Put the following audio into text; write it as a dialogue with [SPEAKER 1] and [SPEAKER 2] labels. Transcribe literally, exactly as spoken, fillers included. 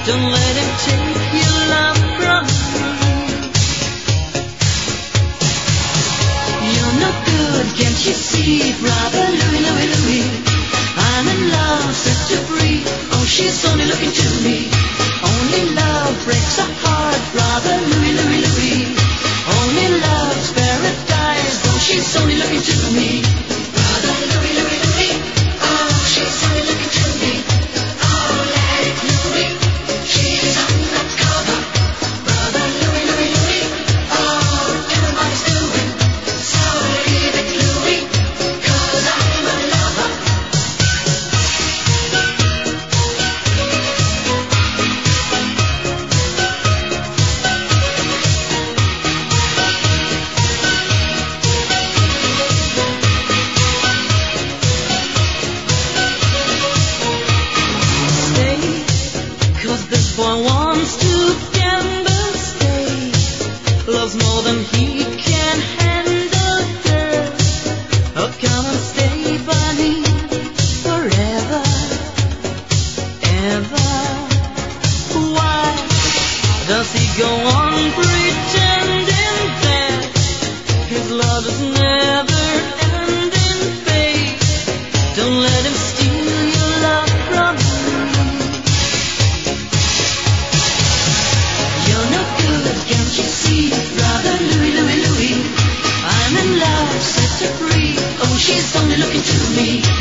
[SPEAKER 1] Don't let him take your love from me. You're no good, can't you see, brother Louie, Louie, Louie? I'm in love, set her free. Oh, she's only looking to me. Only love breaks a heart, brother Louie, Louie, Louie. Only love's paradise. Oh, she's only looking to me. Brother Louie, Louie, Louie. Oh, she's only looking to me. Oh, let it Louie. She's undercover. Brother Louie, Louie, Louie. Oh, everybody's doing. So leave it Louie, 'cause I'm a lover. Boy wants to gamble, stay. Loves more than he can handle, girl. Oh, come and stay by me forever, ever. Why does he go on pretending that his love is never ending, babe? Don't let him steal your love from me. Can't you see, brother Louie, Louie, Louie? I'm in love, set her free. Oh, she's only looking to me.